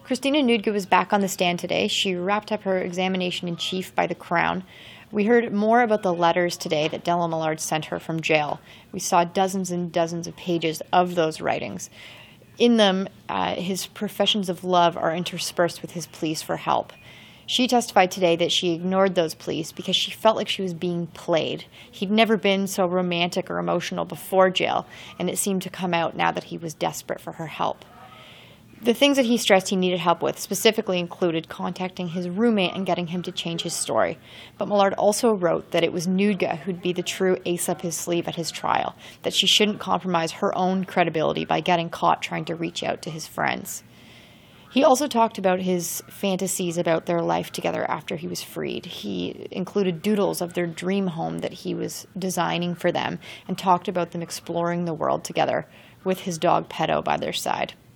Christina Nootge was back on the stand today. She wrapped up her examination in chief by the Crown. We heard more about the letters today that Della Millard sent her from jail. We saw dozens and dozens of pages of those writings. In them, his professions of love are interspersed with his pleas for help. She testified today that she ignored those pleas because she felt like she was being played. He'd never been so romantic or emotional before jail, and it seemed to come out now that he was desperate for her help. The things that he stressed he needed help with specifically included contacting his roommate and getting him to change his story. But Millard also wrote that it was Nootge who'd be the true ace up his sleeve at his trial, that she shouldn't compromise her own credibility by getting caught trying to reach out to his friends. He also talked about his fantasies about their life together after he was freed. He included doodles of their dream home that he was designing for them and talked about them exploring the world together with his dog Pedo by their side.